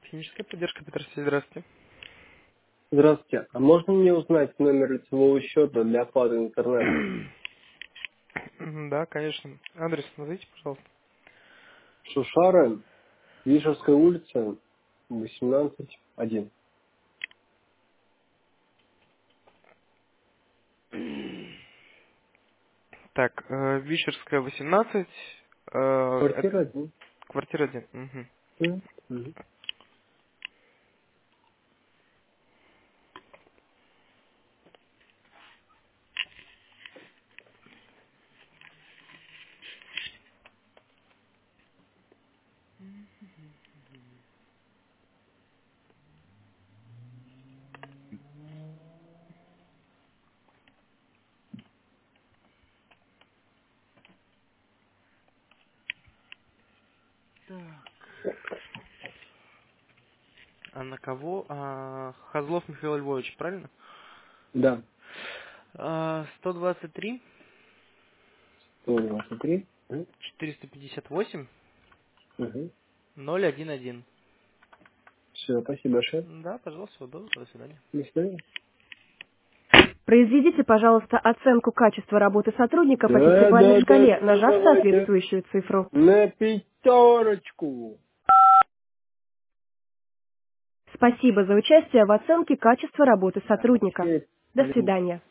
Техническая поддержка, Петр Сергеевич, здравствуйте. Здравствуйте. А можно мне узнать номер лицевого счета для оплаты интернета? Да, конечно. Адрес назовите, пожалуйста. Шушара, Вишерская улица, 18-1. Так, Вишерская, 18, это Квартира 1. квартира 1. Мгм. Мгм. А на кого? Хозлов Михаил Львович, правильно? Да. 123, 123. 458, Угу. 011. Все, спасибо большое. Да, пожалуйста, всего доброго, до свидания. До свидания. Произведите, пожалуйста, оценку качества работы сотрудника по Да, десятибалльной да, да, шкале, да, нажав давайте. соответствующую цифру. На пятерочку. Спасибо за участие в оценке качества работы сотрудника. Окей. До свидания.